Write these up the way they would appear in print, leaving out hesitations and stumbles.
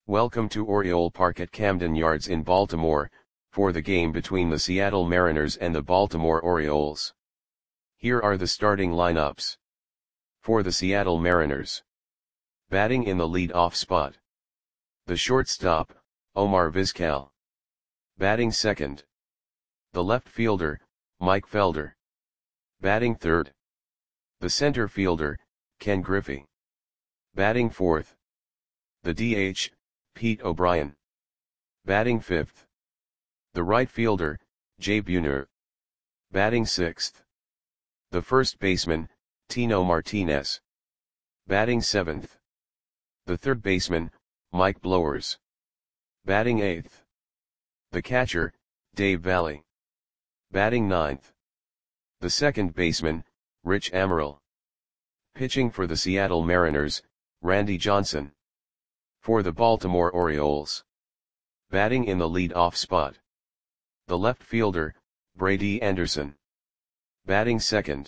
Welcome to Oriole Park at Camden Yards in Baltimore, for the game between the Seattle Mariners and the Baltimore Orioles. Here are the starting lineups. For the Seattle Mariners. Batting in the lead-off spot. The shortstop, Omar Vizquel. Batting second. The left fielder, Mike Felder. Batting third. The center fielder, Ken Griffey. Batting fourth. The DH, Pete O'Brien. Batting fifth. The right fielder, Jay Buhner. Batting sixth. The first baseman, Tino Martinez. Batting seventh. The third baseman, Mike Blowers. Batting eighth. The catcher, Dave Valle. Batting ninth. The second baseman, Rich Amaral. Pitching for the Seattle Mariners, Randy Johnson. For the Baltimore Orioles. Batting in the lead-off spot. The left fielder, Brady Anderson. Batting second.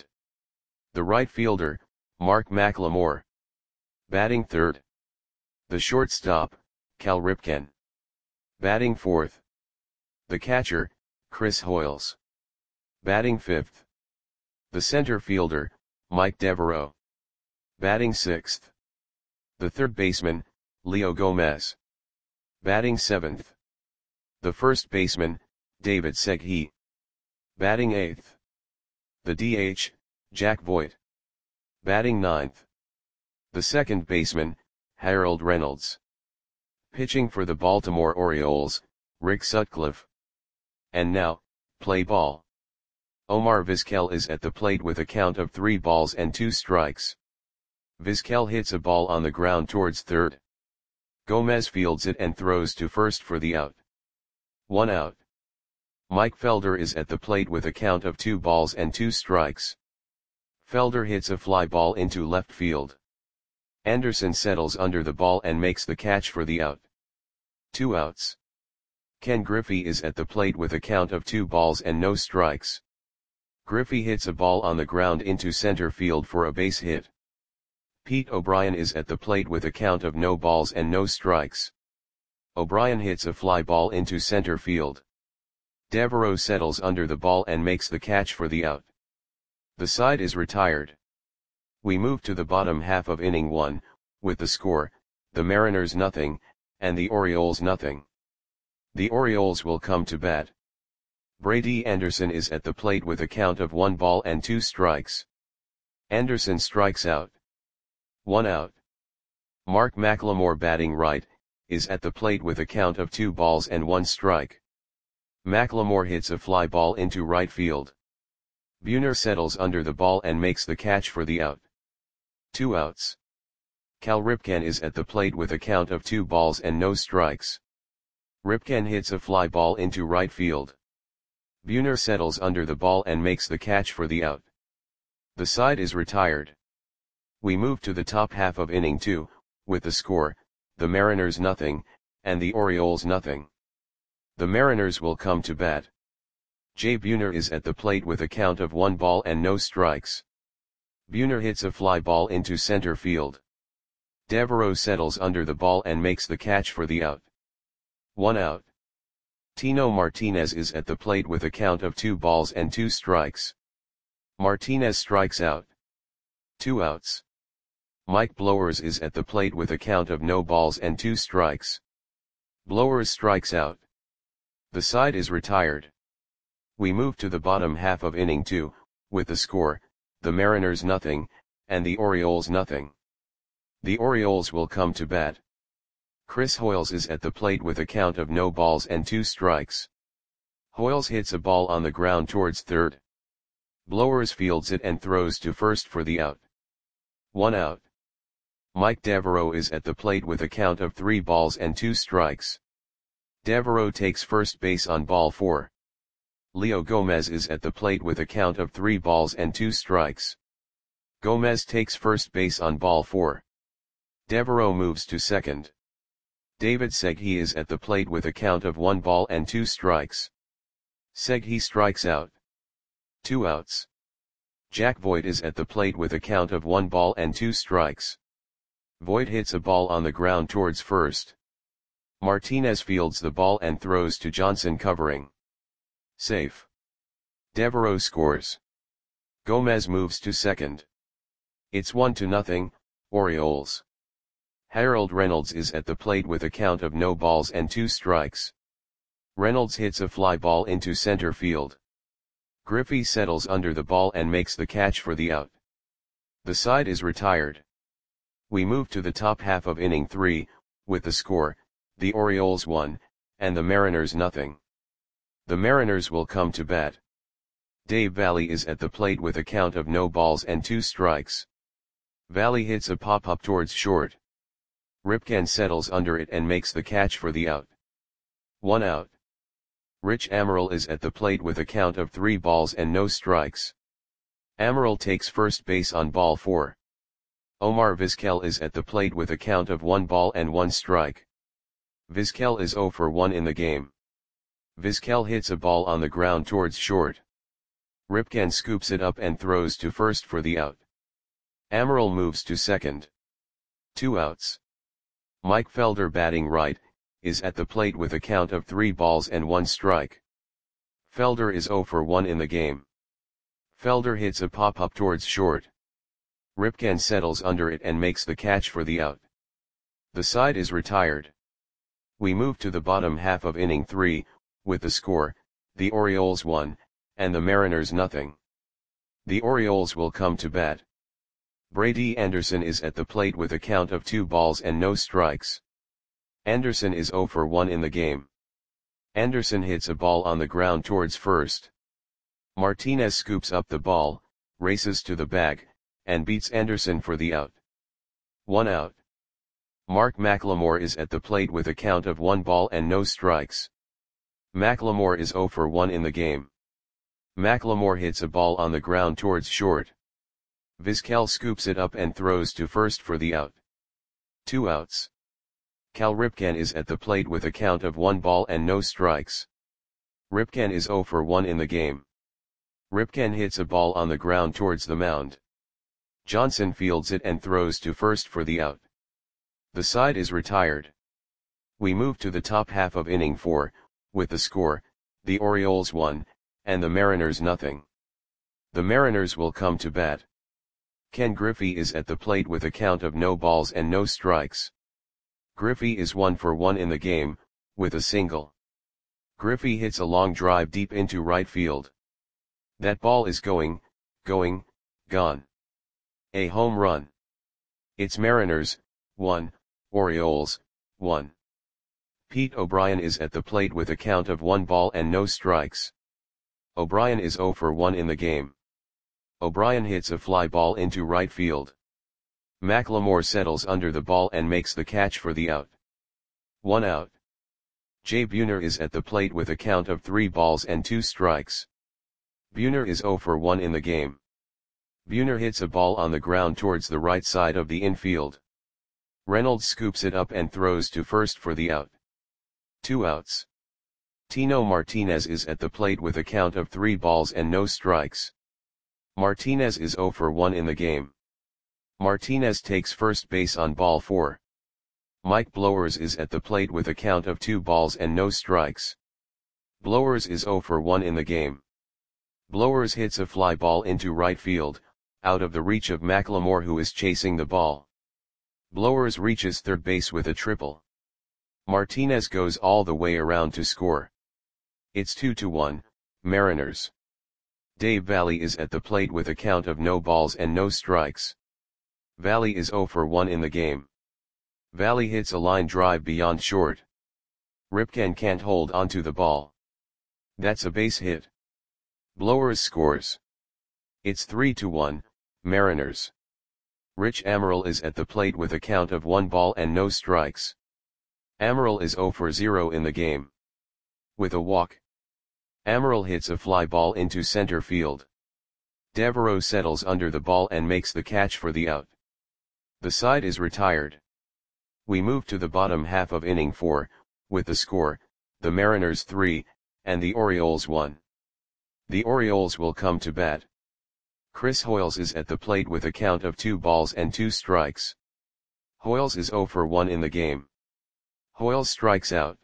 The right fielder, Mark McLemore. Batting third. The shortstop, Cal Ripken. Batting fourth. The catcher, Chris Hoiles. Batting fifth. The center fielder, Mike Devereaux. Batting sixth. The third baseman, Leo Gomez. Batting seventh. The first baseman, David Segui. Batting eighth. The DH, Jack Voigt. Batting ninth. The second baseman, Harold Reynolds. Pitching for the Baltimore Orioles, Rick Sutcliffe. And now, play ball. Omar Vizquel is at the plate with a count of 3 balls and 2 strikes. Vizquel hits a ball on the ground towards third. Gomez fields it and throws to first for the out. 1 out. Mike Felder is at the plate with a count of 2 balls and 2 strikes. Felder hits a fly ball into left field. Anderson settles under the ball and makes the catch for the out. 2 outs. Ken Griffey is at the plate with a count of 2 balls and no strikes. Griffey hits a ball on the ground into center field for a base hit. Pete O'Brien is at the plate with a count of no balls and no strikes. O'Brien hits a fly ball into center field. Devereaux settles under the ball and makes the catch for the out. The side is retired. We move to the bottom half of inning 1, with the score, the Mariners nothing, and the Orioles nothing. The Orioles will come to bat. Brady Anderson is at the plate with a count of 1 ball and 2 strikes. Anderson strikes out. 1 out. Mark McLemore batting right, is at the plate with a count of 2 balls and 1 strike. McLemore hits a fly ball into right field. Buhner settles under the ball and makes the catch for the out. 2 outs. Cal Ripken is at the plate with a count of 2 balls and no strikes. Ripken hits a fly ball into right field. Buhner settles under the ball and makes the catch for the out. The side is retired. We move to the top half of inning 2, with the score, the Mariners nothing, and the Orioles nothing. The Mariners will come to bat. Jay Buhner is at the plate with a count of 1 ball and no strikes. Buhner hits a fly ball into center field. Devereaux settles under the ball and makes the catch for the out. 1 out. Tino Martinez is at the plate with a count of 2 balls and 2 strikes. Martinez strikes out. 2 outs. Mike Blowers is at the plate with a count of no balls and 2 strikes. Blowers strikes out. The side is retired. We move to the bottom half of inning 2, with the score, the Mariners nothing, and the Orioles nothing. The Orioles will come to bat. Chris Hoiles is at the plate with a count of no balls and 2 strikes. Hoiles hits a ball on the ground towards third. Blowers fields it and throws to first for the out. 1 out. Mike Devereaux is at the plate with a count of 3 balls and 2 strikes. Devereaux takes first base on ball 4. Leo Gomez is at the plate with a count of 3 balls and 2 strikes. Gomez takes first base on ball 4. Devereaux moves to second. David Segui is at the plate with a count of 1 ball and 2 strikes. Segui strikes out. 2 outs. Jack Voigt is at the plate with a count of 1 ball and 2 strikes. Voigt hits a ball on the ground towards first. Martinez fields the ball and throws to Johnson covering. Safe. Devereaux scores. Gomez moves to second. It's 1-0, Orioles. Harold Reynolds is at the plate with a count of no balls and 2 strikes. Reynolds hits a fly ball into center field. Griffey settles under the ball and makes the catch for the out. The side is retired. We move to the top half of inning 3, with the score, the Orioles 1, and the Mariners 0. The Mariners will come to bat. Dave Valle is at the plate with a count of no balls and 2 strikes. Valle hits a pop-up towards short. Ripken settles under it and makes the catch for the out. 1 out. Rich Amaral is at the plate with a count of 3 balls and no strikes. Amaral takes first base on ball 4. Omar Vizquel is at the plate with a count of 1 ball and 1 strike. Vizquel is 0 for 1 in the game. Vizquel hits a ball on the ground towards short. Ripken scoops it up and throws to first for the out. Amaral moves to second. 2 outs. Mike Felder, batting right, is at the plate with a count of 3 balls and 1 strike. Felder is 0 for 1 in the game. Felder hits a pop-up towards short. Ripken settles under it and makes the catch for the out. The side is retired. We move to the bottom half of inning 3, with the score, the Orioles 1, and the Mariners 0. The Orioles will come to bat. Brady Anderson is at the plate with a count of 2 balls and no strikes. Anderson is 0 for 1 in the game. Anderson hits a ball on the ground towards first. Martinez scoops up the ball, races to the bag, and beats Anderson for the out. 1 out. Mark McLemore is at the plate with a count of 1 ball and no strikes. McLemore is 0 for 1 in the game. McLemore hits a ball on the ground towards short. Vizquel scoops it up and throws to first for the out. 2 outs. Cal Ripken is at the plate with a count of 1 ball and no strikes. Ripken is 0 for 1 in the game. Ripken hits a ball on the ground towards the mound. Johnson fields it and throws to first for the out. The side is retired. We move to the top half of inning 4, with the score, the Orioles 1, and the Mariners 0. The Mariners will come to bat. Ken Griffey is at the plate with a count of no balls and no strikes. Griffey is 1 for 1 in the game, with a single. Griffey hits a long drive deep into right field. That ball is gone. A home run. It's Mariners 1, Orioles 1. Pete O'Brien is at the plate with a count of 1 ball and no strikes. O'Brien is 0 for 1 in the game. O'Brien hits a fly ball into right field. McLemore settles under the ball and makes the catch for the out. 1 out. Jay Buhner is at the plate with a count of 3 balls and 2 strikes. Buhner is 0 for 1 in the game. Buhner hits a ball on the ground towards the right side of the infield. Reynolds scoops it up and throws to first for the out. 2 outs. Tino Martinez is at the plate with a count of 3 balls and no strikes. Martinez is 0 for 1 in the game. Martinez takes first base on ball 4. Mike Blowers is at the plate with a count of 2 balls and no strikes. Blowers is 0 for 1 in the game. Blowers hits a fly ball into right field, out of the reach of McLemore, who is chasing the ball. Blowers reaches third base with a triple. Martinez goes all the way around to score. It's 2-1, Mariners. Dave Valle is at the plate with a count of no balls and no strikes. Valle is 0 for 1 in the game. Valle hits a line drive beyond short. Ripken can't hold onto the ball. That's a base hit. Blowers scores. It's 3-1, Mariners. Rich Amaral is at the plate with a count of 1 ball and no strikes. Amaral is 0 for 0 in the game. With a walk. Amaral hits a fly ball into center field. Devereaux settles under the ball and makes the catch for the out. The side is retired. We move to the bottom half of inning 4, with the score, the Mariners 3, and the Orioles 1. The Orioles will come to bat. Chris Hoiles is at the plate with a count of 2 balls and 2 strikes. Hoiles is 0 for 1 in the game. Hoyle strikes out.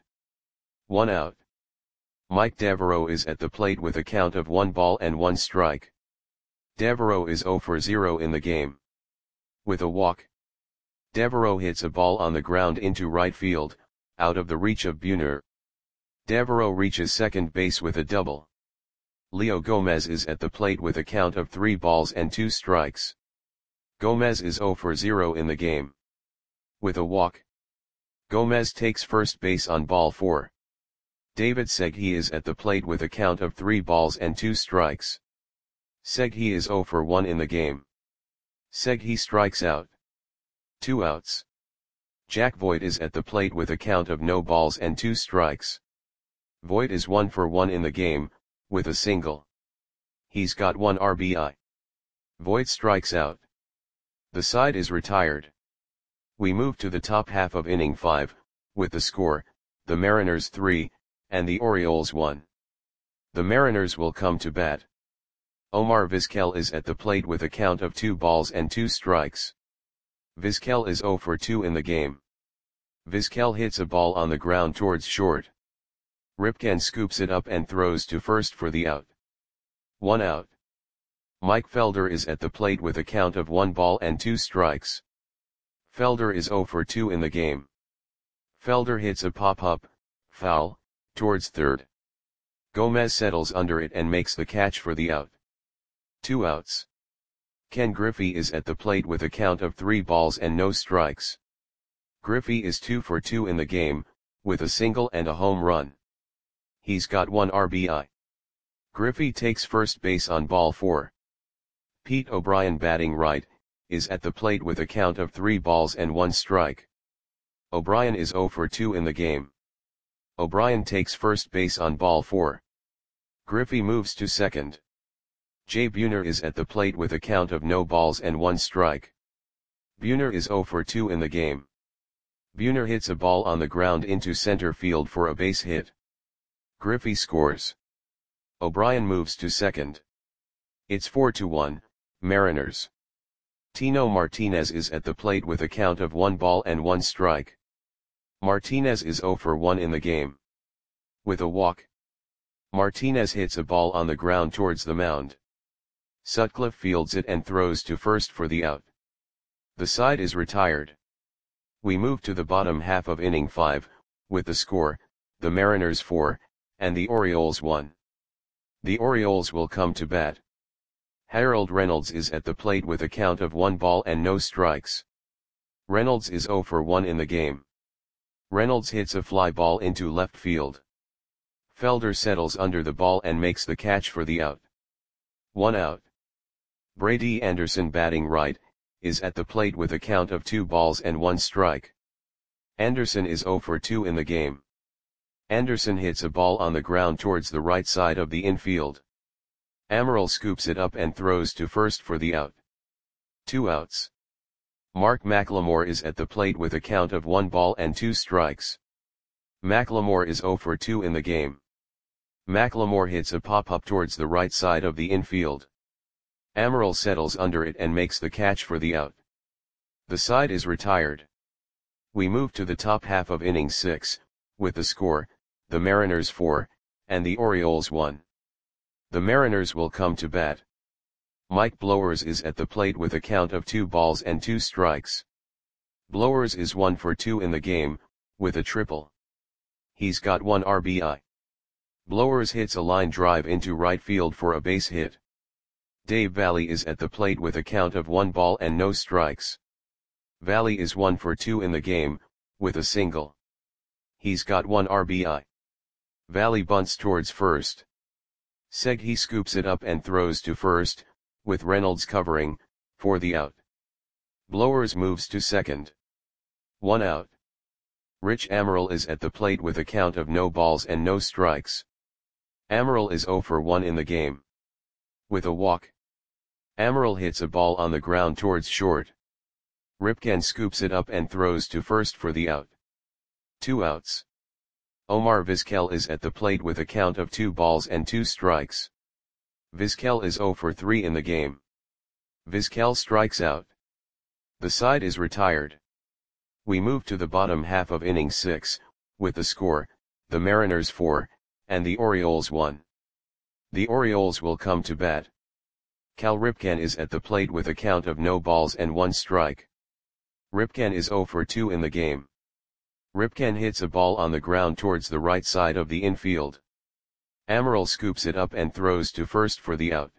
1 out. Mike Devereaux is at the plate with a count of 1 ball and 1 strike. Devereaux is 0 for 0 in the game. With a walk, Devereaux hits a ball on the ground into right field, out of the reach of Buhner. Devereaux reaches second base with a double. Leo Gomez is at the plate with a count of 3 balls and 2 strikes. Gomez is 0 for 0 in the game. With a walk, Gomez takes first base on ball 4. David Segui is at the plate with a count of 3 balls and 2 strikes. Segui is 0 for 1 in the game. Segui strikes out. 2 outs. Jack Voigt is at the plate with a count of no balls and 2 strikes. Voigt is 1 for 1 in the game, with a single. He's got 1 RBI. Voigt strikes out. The side is retired. We move to the top half of inning 5, with the score, the Mariners 3, and the Orioles 1. The Mariners will come to bat. Omar Vizquel is at the plate with a count of 2 balls and 2 strikes. Vizquel is 0 for 2 in the game. Vizquel hits a ball on the ground towards short. Ripken scoops it up and throws to first for the out. 1 out. Mike Felder is at the plate with a count of 1 ball and 2 strikes. Felder is 0 for 2 in the game. Felder hits a pop-up, foul, towards third. Gomez settles under it and makes the catch for the out. 2 outs. Ken Griffey is at the plate with a count of 3 balls and no strikes. Griffey is 2 for 2 in the game, with a single and a home run. He's got 1 RBI. Griffey takes first base on ball 4. Pete O'Brien, batting right, is at the plate with a count of 3 balls and 1 strike. O'Brien is 0 for 2 in the game. O'Brien takes first base on ball 4. Griffey moves to second. Jay Buhner is at the plate with a count of no balls and 1 strike. Buhner is 0 for 2 in the game. Buhner hits a ball on the ground into center field for a base hit. Griffey scores. O'Brien moves to second. It's 4-1, Mariners. Tino Martinez is at the plate with a count of 1 ball and 1 strike. Martinez is 0 for 1 in the game. With a walk, Martinez hits a ball on the ground towards the mound. Sutcliffe fields it and throws to first for the out. The side is retired. We move to the bottom half of inning 5, with the score, the Mariners 4, and the Orioles 1. The Orioles will come to bat. Harold Reynolds is at the plate with a count of 1 ball and no strikes. Reynolds is 0 for 1 in the game. Reynolds hits a fly ball into left field. Felder settles under the ball and makes the catch for the out. 1 out. Brady Anderson, batting right, is at the plate with a count of 2 balls and 1 strike. Anderson is 0 for 2 in the game. Anderson hits a ball on the ground towards the right side of the infield. Amaral scoops it up and throws to first for the out. 2 outs. Mark McLemore is at the plate with a count of 1 ball and 2 strikes. McLemore is 0 for 2 in the game. McLemore hits a pop-up towards the right side of the infield. Amaral settles under it and makes the catch for the out. The side is retired. We move to the top half of inning 6, with the score, the Mariners 4, and the Orioles 1. The Mariners will come to bat. Mike Blowers is at the plate with a count of 2 balls and 2 strikes. Blowers is 1 for 2 in the game, with a triple. He's got 1 RBI. Blowers hits a line drive into right field for a base hit. Dave Valle is at the plate with a count of 1 ball and no strikes. Valle is 1 for 2 in the game, with a single. He's got 1 RBI. Valle bunts towards first. Segui scoops it up and throws to first, with Reynolds covering, for the out. Blowers moves to second. 1 out. Rich Amaral is at the plate with a count of no balls and no strikes. Amaral is 0 for 1 in the game. With a walk, Amaral hits a ball on the ground towards short. Ripken scoops it up and throws to first for the out. 2 outs. Omar Vizquel is at the plate with a count of 2 balls and 2 strikes. Vizquel is 0 for 3 in the game. Vizquel strikes out. The side is retired. We move to the bottom half of inning 6, with the score, the Mariners 4, and the Orioles 1. The Orioles will come to bat. Cal Ripken is at the plate with a count of no balls and 1 strike. Ripken is 0 for 2 in the game. Ripken hits a ball on the ground towards the right side of the infield. Amaral scoops it up and throws to first for the out.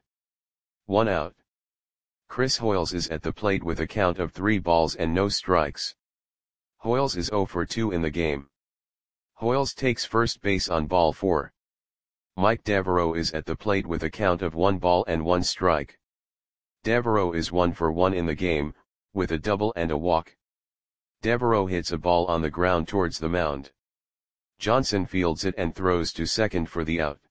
1 out. Chris Hoiles is at the plate with a count of 3 balls and no strikes. Hoiles is 0 for 2 in the game. Hoiles takes first base on ball 4. Mike Devereaux is at the plate with a count of 1 ball and 1 strike. Devereaux is 1 for 1 in the game, with a double and a walk. Devereaux hits a ball on the ground towards the mound. Johnson fields it and throws to second for the out.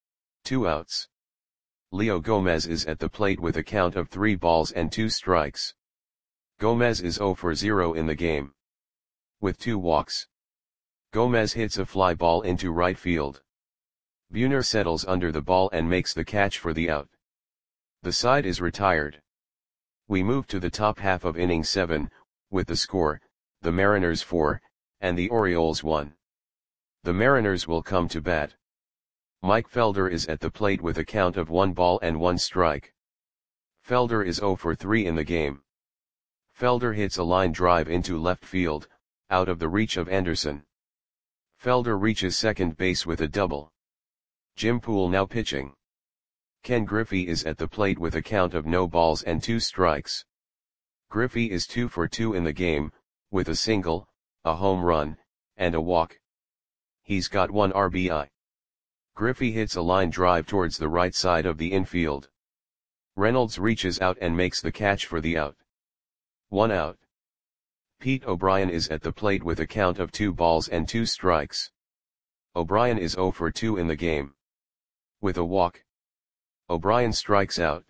2 outs. Leo Gomez is at the plate with a count of 3 balls and 2 strikes. Gomez is 0 for 0 in the game. With 2 walks. Gomez hits a fly ball into right field. Buhner settles under the ball and makes the catch for the out. The side is retired. We move to the top half of inning 7, with the score, the Mariners 4, and the Orioles 1. The Mariners will come to bat. Mike Felder is at the plate with a count of 1 ball and 1 strike. Felder is 0 for 3 in the game. Felder hits a line drive into left field, out of the reach of Anderson. Felder reaches second base with a double. Jim Poole now pitching. Ken Griffey is at the plate with a count of no balls and 2 strikes. Griffey is 2 for 2 in the game, with a single, a home run, and a walk. He's got 1 RBI. Griffey hits a line drive towards the right side of the infield. Reynolds reaches out and makes the catch for the out. 1 out. Pete O'Brien is at the plate with a count of 2 balls and 2 strikes. O'Brien is 0 for 2 in the game. With a walk. O'Brien strikes out.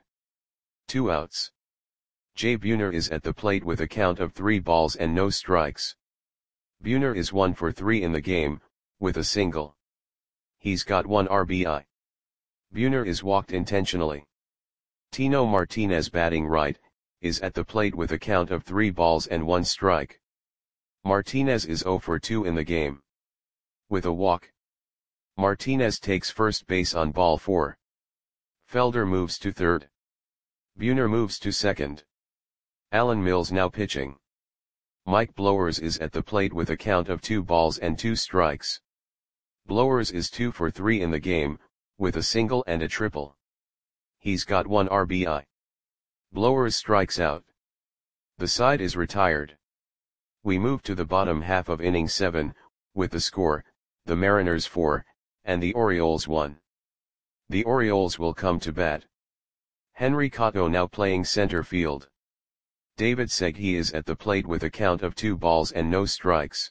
2 outs. Jay Buhner is at the plate with a count of 3 balls and no strikes. Buhner is 1 for 3 in the game, with a single. He's got 1 RBI. Buhner is walked intentionally. Tino Martinez batting right, is at the plate with a count of 3 balls and 1 strike. Martinez is 0 for 2 in the game. With a walk. Martinez takes first base on ball 4. Felder moves to third. Buhner moves to second. Alan Mills now pitching. Mike Blowers is at the plate with a count of 2 balls and 2 strikes. Blowers is 2 for 3 in the game, with a single and a triple. He's got 1 RBI. Blowers strikes out. The side is retired. We move to the bottom half of inning 7, with the score, the Mariners 4, and the Orioles 1. The Orioles will come to bat. Henry Cotto now playing center field. David Segui is at the plate with a count of 2 balls and no strikes.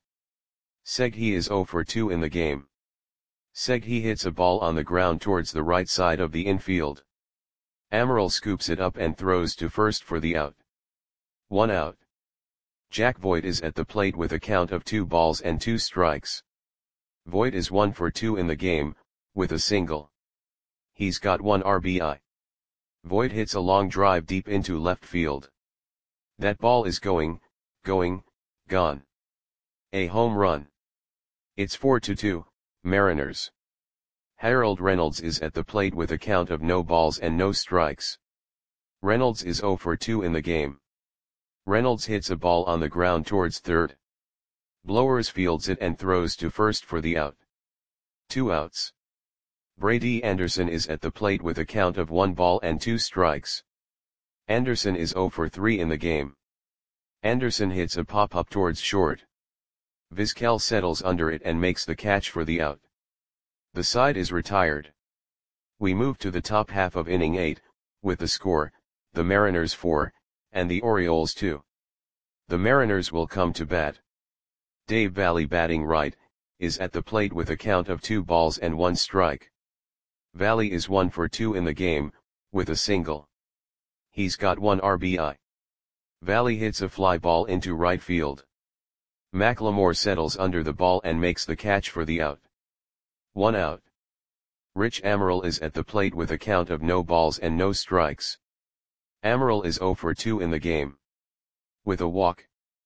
Segui is 0 for 2 in the game. Segui hits a ball on the ground towards the right side of the infield. Amaral scoops it up and throws to first for the out. 1 out. Jack Voigt is at the plate with a count of 2 balls and 2 strikes. Voigt is 1 for 2 in the game, with a single. He's got 1 RBI. Voigt hits a long drive deep into left field. That ball is gone. A home run. It's 4-2, Mariners. Harold Reynolds is at the plate with a count of no balls and no strikes. Reynolds is 0 for 2 in the game. Reynolds hits a ball on the ground towards third. Blowers fields it and throws to first for the out. 2 outs. Brady Anderson is at the plate with a count of 1 ball and 2 strikes. Anderson is 0 for 3 in the game. Anderson hits a pop-up towards short. Vizquel settles under it and makes the catch for the out. The side is retired. We move to the top half of inning 8, with the score, the Mariners 4, and the Orioles 2. The Mariners will come to bat. Dave Valle batting right, is at the plate with a count of 2 balls and 1 strike. Valle is 1 for 2 in the game, with a single. He's got 1 RBI. Valle hits a fly ball into right field. McLemore settles under the ball and makes the catch for the out. 1 out. Rich Amaral is at the plate with a count of no balls and no strikes. Amaral is 0 for 2 in the game. With a walk.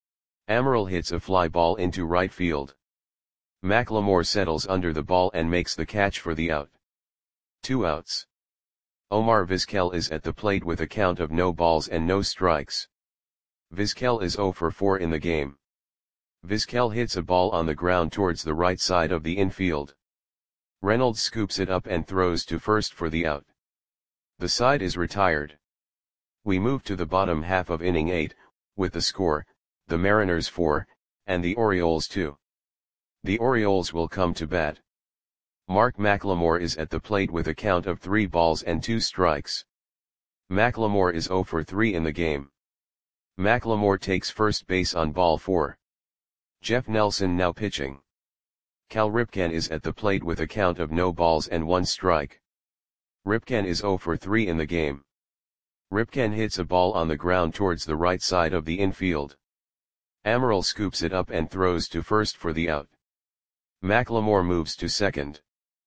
Amaral hits a fly ball into right field. McLemore settles under the ball and makes the catch for the out. 2 outs. Omar Vizquel is at the plate with a count of no balls and no strikes. Vizquel is 0 for 4 in the game. Vizquel hits a ball on the ground towards the right side of the infield. Reynolds scoops it up and throws to first for the out. The side is retired. We move to the bottom half of inning 8, with the score, the Mariners 4, and the Orioles 2. The Orioles will come to bat. Mark McLemore is at the plate with a count of 3 balls and 2 strikes. McLemore is 0 for 3 in the game. McLemore takes first base on ball 4. Jeff Nelson now pitching. Cal Ripken is at the plate with a count of no balls and 1 strike. Ripken is 0 for 3 in the game. Ripken hits a ball on the ground towards the right side of the infield. Amaral scoops it up and throws to first for the out. McLemore moves to second.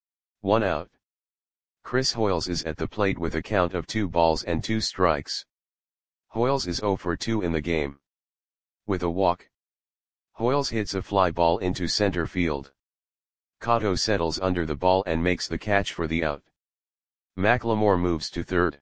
1 out. Chris Hoiles is at the plate with a count of 2 balls and 2 strikes. Hoiles is 0 for 2 in the game. With a walk. Hoiles hits a fly ball into center field. Cotto settles under the ball and makes the catch for the out. McLemore moves to third.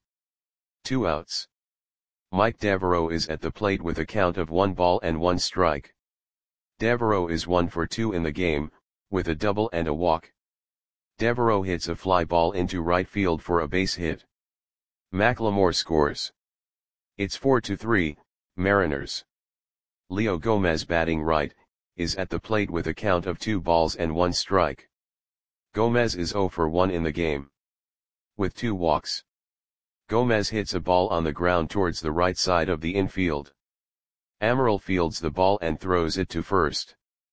2 outs. Mike Devereaux is at the plate with a count of 1 ball and 1 strike. Devereaux is 1 for 2 in the game, with a double and a walk. Devereaux hits a fly ball into right field for a base hit. McLemore scores. It's 4-3, Mariners. Leo Gomez batting right, is at the plate with a count of 2 balls and 1 strike. Gomez is 0 for 1 in the game. With 2 walks. Gomez hits a ball on the ground towards the right side of the infield. Amaral fields the ball and throws it to first.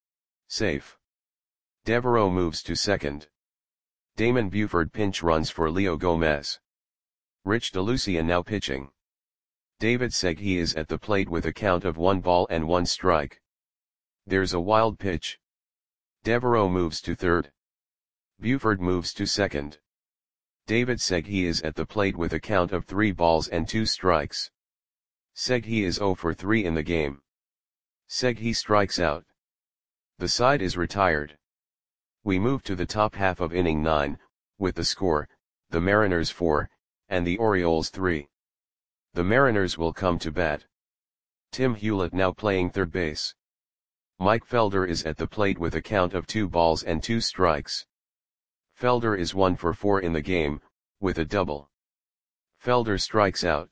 Safe. Devereaux moves to second. Damon Buford pinch runs for Leo Gomez. Rich DeLucia now pitching. David Segui is at the plate with a count of 1 ball and 1 strike. There's a wild pitch. Devereaux moves to third. Buford moves to second. David Segui is at the plate with a count of 3 balls and 2 strikes. Segui is 0 for 3 in the game. Segui strikes out. The side is retired. We move to the top half of inning 9, with the score, the Mariners 4, and the Orioles 3. The Mariners will come to bat. Tim Hewlett now playing third base. Mike Felder is at the plate with a count of 2 balls and 2 strikes. Felder is 1 for 4 in the game, with a double. Felder strikes out.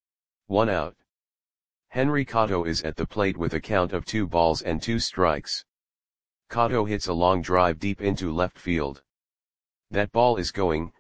1 out. Henry Cotto is at the plate with a count of 2 balls and 2 strikes. Cotto hits a long drive deep into left field. That ball is gone.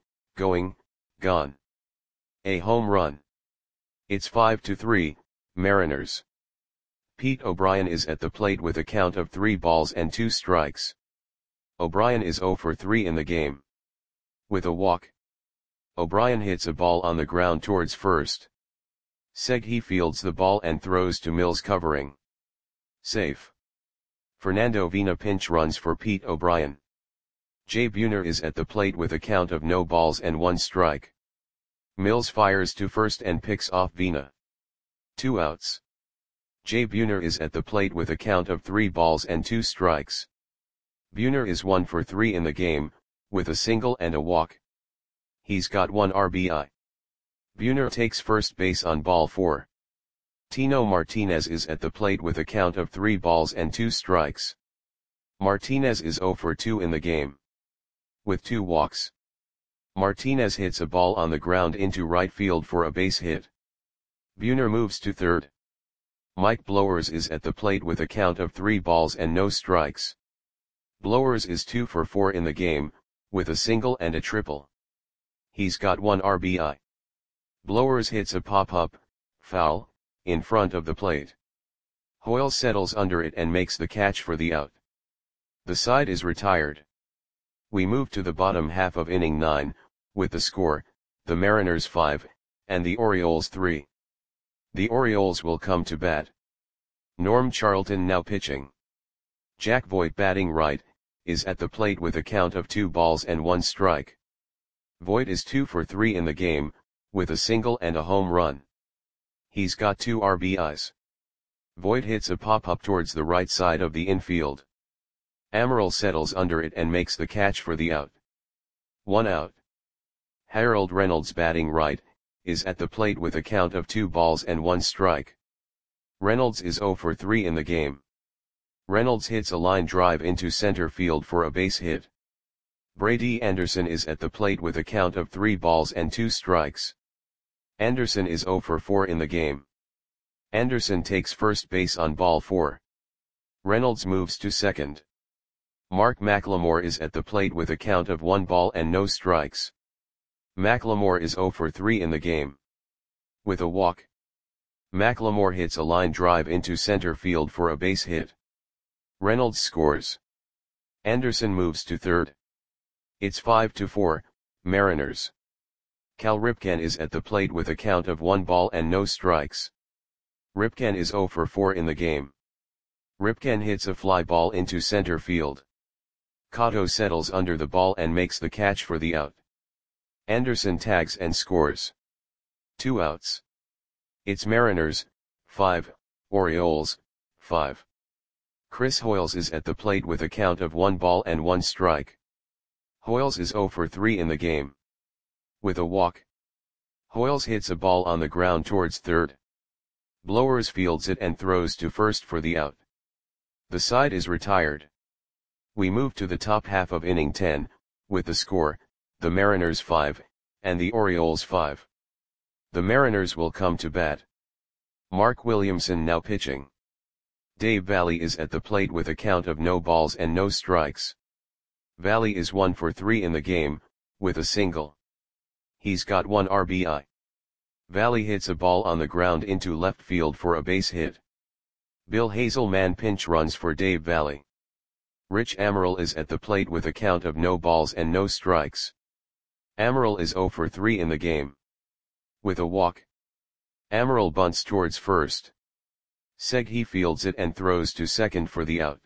A home run. It's 5-3, Mariners. Pete O'Brien is at the plate with a count of 3 balls and 2 strikes. O'Brien is 0 for 3 in the game. With a walk. O'Brien hits a ball on the ground towards first. Segui fields the ball and throws to Mills covering. Safe. Fernando Vina pinch runs for Pete O'Brien. Jay Buhner is at the plate with a count of no balls and 1 strike. Mills fires to first and picks off Vina. 2 outs. Jay Buhner is at the plate with a count of 3 balls and 2 strikes. Buhner is 1 for 3 in the game, with a single and a walk. He's got 1 RBI. Buhner takes first base on ball 4. Tino Martinez is at the plate with a count of 3 balls and 2 strikes. Martinez is 0 for 2 in the game. With 2 walks. Martinez hits a ball on the ground into right field for a base hit. Buhner moves to third. Mike Blowers is at the plate with a count of 3 balls and no strikes. Blowers is 2 for 4 in the game, with a single and a triple. He's got 1 RBI. Blowers hits a pop-up, foul, in front of the plate. Hoyle settles under it and makes the catch for the out. The side is retired. We move to the bottom half of inning 9, with the score, the Mariners 5, and the Orioles 3. The Orioles will come to bat. Norm Charlton now pitching. Jack Voigt batting right, is at the plate with a count of 2 balls and 1 strike. Voigt is 2 for 3 in the game, with a single and a home run. He's got 2 RBIs. Voit hits a pop-up towards the right side of the infield. Amaral settles under it and makes the catch for the out. 1 out. Harold Reynolds, batting right, is at the plate with a count of 2 balls and 1 strike. Reynolds is 0 for 3 in the game. Reynolds hits a line drive into center field for a base hit. Brady Anderson is at the plate with a count of 3 balls and 2 strikes. Anderson is 0 for 4 in the game. Anderson takes first base on ball 4. Reynolds moves to second. Mark McLemore is at the plate with a count of 1 ball and no strikes. McLemore is 0 for 3 in the game. With a walk, McLemore hits a line drive into center field for a base hit. Reynolds scores. Anderson moves to third. It's 5-4, Mariners. Cal Ripken is at the plate with a count of 1 ball and no strikes. Ripken is 0 for 4 in the game. Ripken hits a fly ball into center field. Cotto settles under the ball and makes the catch for the out. Anderson tags and scores. 2 outs. It's Mariners, 5, Orioles, 5. Chris Hoiles is at the plate with a count of 1 ball and 1 strike. Hoiles is 0 for 3 in the game. With a walk, Hoiles hits a ball on the ground towards third. Blowers fields it and throws to first for the out. The side is retired. We move to the top half of inning 10, with the score, the Mariners 5, and the Orioles 5. The Mariners will come to bat. Mark Williamson now pitching. Dave Valle is at the plate with a count of no balls and no strikes. Valle is 1 for 3 in the game, with a single. He's got 1 RBI. Valle hits a ball on the ground into left field for a base hit. Bill Hazelman pinch runs for Dave Valle. Rich Amaral is at the plate with a count of no balls and no strikes. Amaral is 0 for 3 in the game. With a walk, Amaral bunts towards first. Seghi fields it and throws to second for the out.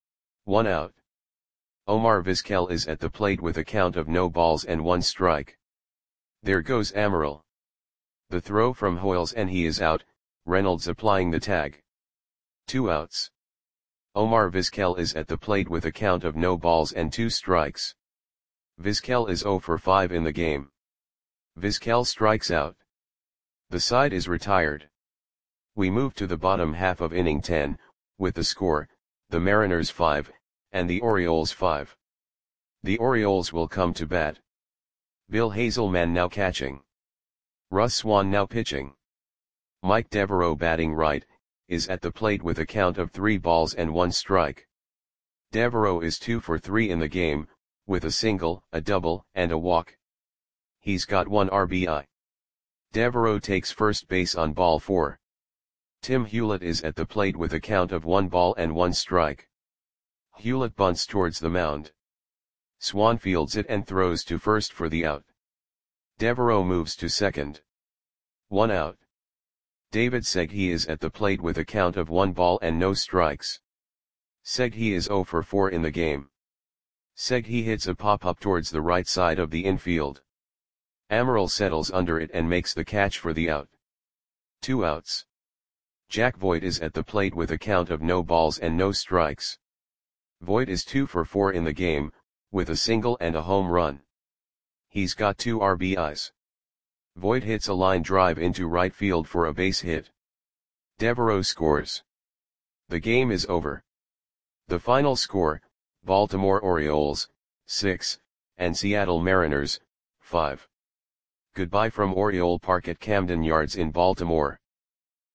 1 out. Omar Vizquel is at the plate with a count of no balls and 1 strike. There goes Amaral. The throw from Hoiles and he is out, Reynolds applying the tag. 2 outs. Omar Vizquel is at the plate with a count of no balls and 2 strikes. Vizquel is 0 for 5 in the game. Vizquel strikes out. The side is retired. We move to the bottom half of inning 10, with the score, the Mariners 5, and the Orioles 5. The Orioles will come to bat. Bill Hazelman now catching. Russ Swan now pitching. Mike Devereaux, batting right, is at the plate with a count of 3 balls and 1 strike. Devereaux is 2 for 3 in the game, with a single, a double, and a walk. He's got 1 RBI. Devereaux takes first base on ball 4. Tim Hewlett is at the plate with a count of 1 ball and 1 strike. Hewlett bunts towards the mound. Swan fields it and throws to first for the out. Devereaux moves to second. 1 out. David Seghi is at the plate with a count of 1 ball and no strikes. Seghi is 0 for 4 in the game. Seghi hits a pop-up towards the right side of the infield. Amaral settles under it and makes the catch for the out. 2 outs. Jack Voit is at the plate with a count of no balls and no strikes. Voit is 2 for 4 in the game, with a single and a home run. He's got 2 RBIs. Voit hits a line drive into right field for a base hit. Devereaux scores. The game is over. The final score, Baltimore Orioles, 6, and Seattle Mariners, 5. Goodbye from Oriole Park at Camden Yards in Baltimore.